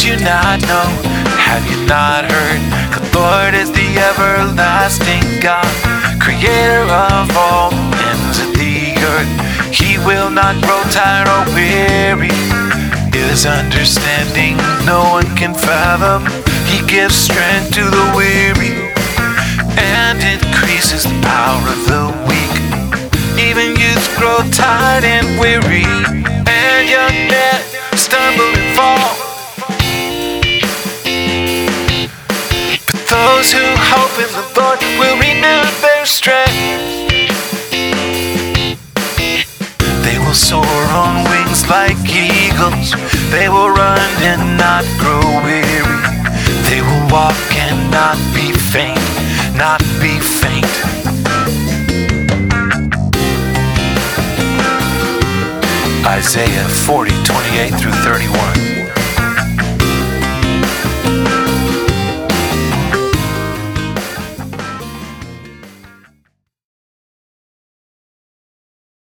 Did you not know? Have you not heard? The Lord is the everlasting God, creator of all ends of the earth. He will not grow tired or weary. His understanding no one can fathom. He gives strength to the weary and increases the power of the weak. Even youths grow tired and weary, and young men stumble and fall. But those who hope in the Lord will renew their strength. They will soar on wings like eagles. They will run and not grow weary. They will walk and not be faint, not be faint. Isaiah 40:28-31.